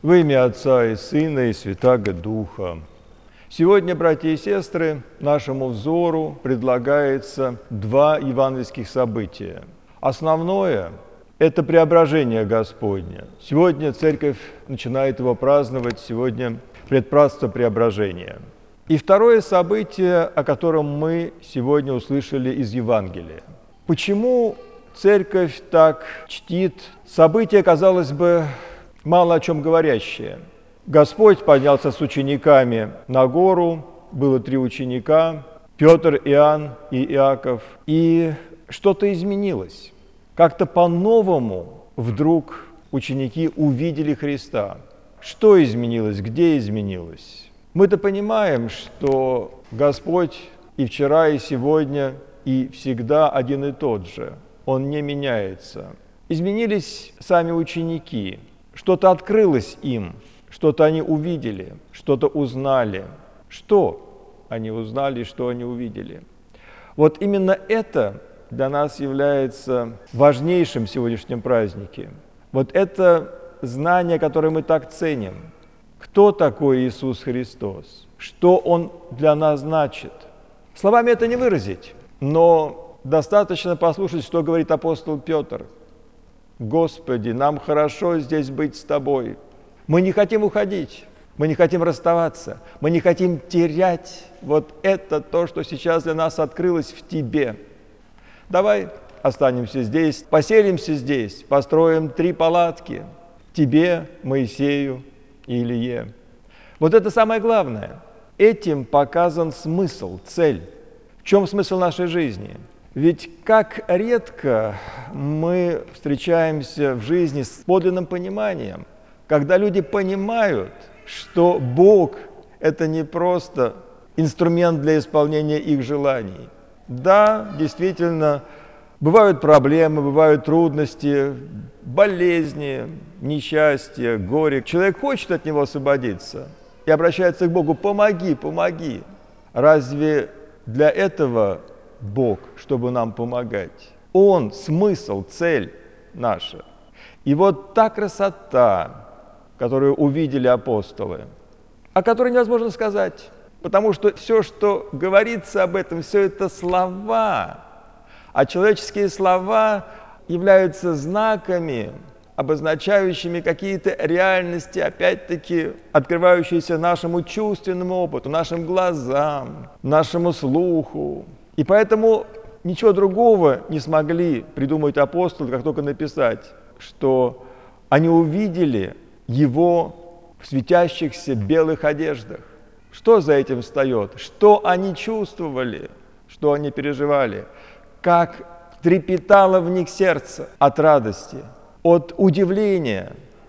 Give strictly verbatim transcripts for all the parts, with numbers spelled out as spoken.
Во имя Отца и Сына и Святаго Духа. Сегодня, братья и сестры, нашему взору предлагается два евангельских события. Основное – это преображение Господне. Сегодня Церковь начинает его праздновать, сегодня предпразднство преображения. И второе событие, о котором мы сегодня услышали из Евангелия. Почему Церковь так чтит событие, казалось бы, мало о чем говорящее? Господь поднялся с учениками на гору, было три ученика, Петр, Иоанн и Иаков, и что-то изменилось. Как-то по-новому вдруг ученики увидели Христа. Что изменилось, где изменилось? Мы-то понимаем, что Господь и вчера, и сегодня, и всегда один и тот же. Он не меняется. Изменились сами ученики. Что-то открылось им, что-то они увидели, что-то узнали. Что они узнали, что они увидели? Вот именно это для нас является важнейшим в сегодняшнем празднике. Вот это знание, которое мы так ценим. Кто такой Иисус Христос? Что Он для нас значит? Словами это не выразить, но достаточно послушать, что говорит апостол Петр. «Господи, нам хорошо здесь быть с Тобой. Мы не хотим уходить, мы не хотим расставаться, мы не хотим терять вот это то, что сейчас для нас открылось в Тебе. Давай останемся здесь, поселимся здесь, построим три палатки Тебе, Моисею и Илие». Вот это самое главное. Этим показан смысл, цель. В чем смысл нашей жизни? Ведь как редко мы встречаемся в жизни с подлинным пониманием, когда люди понимают, что Бог – это не просто инструмент для исполнения их желаний. Да, действительно, бывают проблемы, бывают трудности, болезни, несчастья, горе. Человек хочет от него освободиться и обращается к Богу: «Помоги, помоги». Разве для этого Бог, чтобы нам помогать? Он – смысл, цель наша. И вот та красота, которую увидели апостолы, о которой невозможно сказать, потому что все, что говорится об этом, все это слова, а человеческие слова являются знаками, обозначающими какие-то реальности, опять-таки открывающиеся нашему чувственному опыту, нашим глазам, нашему слуху. И поэтому ничего другого не смогли придумать апостолы, как только написать, что они увидели Его в светящихся белых одеждах. Что за этим встает? Что они чувствовали? Что они переживали? Как трепетало в них сердце от радости, от удивления.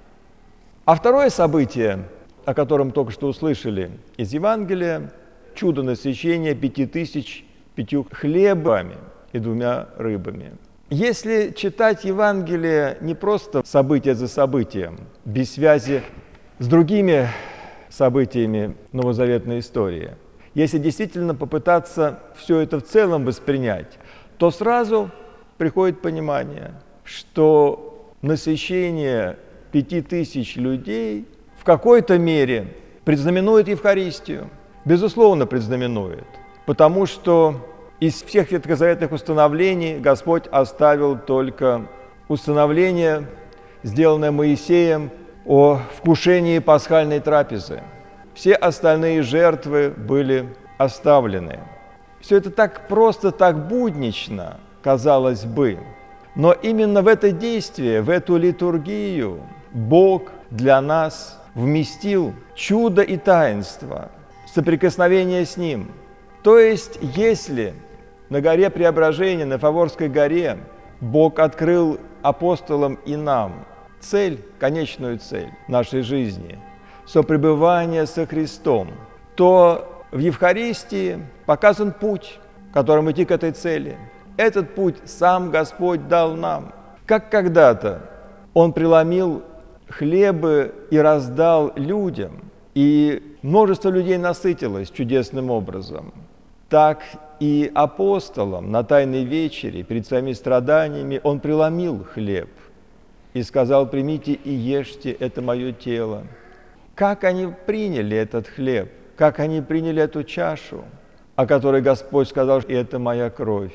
А второе событие, о котором только что услышали из Евангелия, чудо насыщения пяти тысяч пятью хлебами и двумя рыбами. Если читать Евангелие не просто событие за событием, без связи с другими событиями новозаветной истории, если действительно попытаться все это в целом воспринять, то сразу приходит понимание, что насыщение пяти тысяч людей в какой-то мере предзнаменует Евхаристию, безусловно предзнаменует. Потому что из всех ветхозаветных установлений Господь оставил только установление, сделанное Моисеем, о вкушении пасхальной трапезы. Все остальные жертвы были оставлены. Все это так просто, так буднично, казалось бы. Но именно в это действие, в эту литургию Бог для нас вместил чудо и таинство, соприкосновение с Ним. То есть, если на горе Преображения, на Фаворской горе, Бог открыл апостолам и нам цель, конечную цель нашей жизни, сопребывание со Христом, то в Евхаристии показан путь, которым идти к этой цели. Этот путь сам Господь дал нам. Как когда-то Он преломил хлебы и раздал людям, и множество людей насытилось чудесным образом, так и апостолам на Тайной вечере перед своими страданиями Он преломил хлеб и сказал: «Примите и ешьте, это мое тело». как они приняли этот хлеб, как они приняли эту чашу, о которой Господь сказал, и это моя кровь.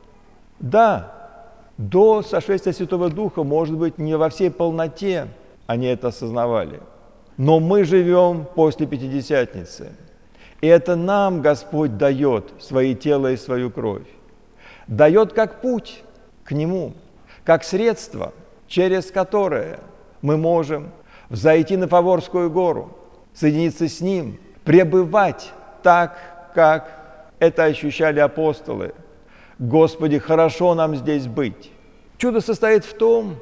Да, до сошествия Святого Духа, может быть, не во всей полноте они это осознавали, но мы живем после Пятидесятницы, и это нам Господь дает свои тело и свою кровь, дает как путь к Нему, как средство, через которое мы можем взойти на Фаворскую гору, соединиться с Ним, пребывать так, как это ощущали апостолы. Господи, хорошо нам здесь быть. Чудо состоит в том,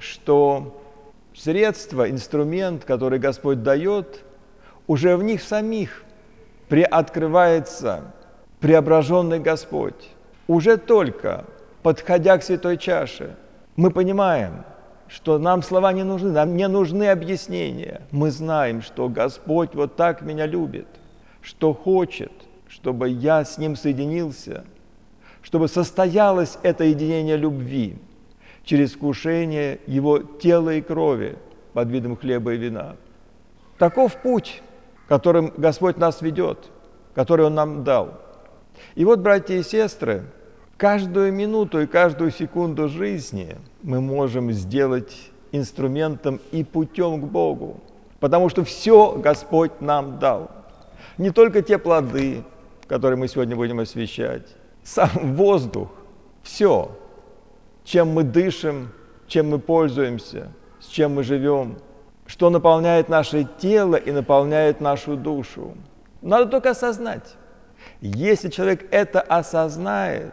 что средство, инструмент, который Господь дает, уже в них самих приоткрывается преображенный Господь. Уже только подходя к святой чаше, мы понимаем, что нам слова не нужны, нам не нужны объяснения. Мы знаем, что Господь вот так меня любит, что хочет, чтобы я с Ним соединился, чтобы состоялось это единение любви через вкушение Его тела и крови под видом хлеба и вина. Таков путь, которым Господь нас ведет, который Он нам дал. И вот, братья и сестры, каждую минуту и каждую секунду жизни мы можем сделать инструментом и путем к Богу, потому что все Господь нам дал. Не только те плоды, которые мы сегодня будем освящать, сам воздух, все, чем мы дышим, чем мы пользуемся, с чем мы живем, что наполняет наше тело и наполняет нашу душу. Надо только осознать. Если человек это осознает,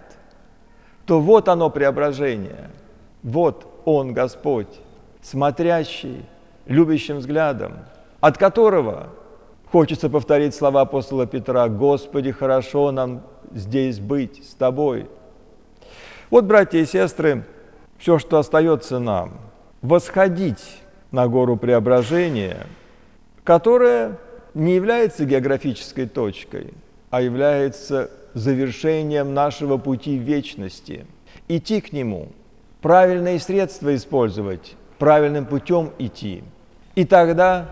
то вот оно преображение. Вот Он, Господь, смотрящий, любящим взглядом, от которого хочется повторить слова апостола Петра: «Господи, хорошо нам здесь быть с Тобой». Вот, братья и сестры, все, что остается нам, восходить на гору преображения, которая не является географической точкой, а является завершением нашего пути в вечности. Идти к Нему, правильные средства использовать, правильным путем идти. И тогда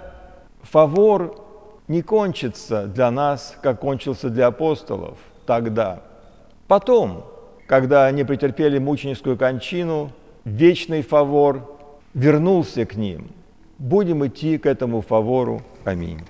фавор не кончится для нас, как кончился для апостолов тогда. Потом, когда они претерпели мученическую кончину, вечный фавор вернулся к ним. Будем идти к этому фавору. Аминь.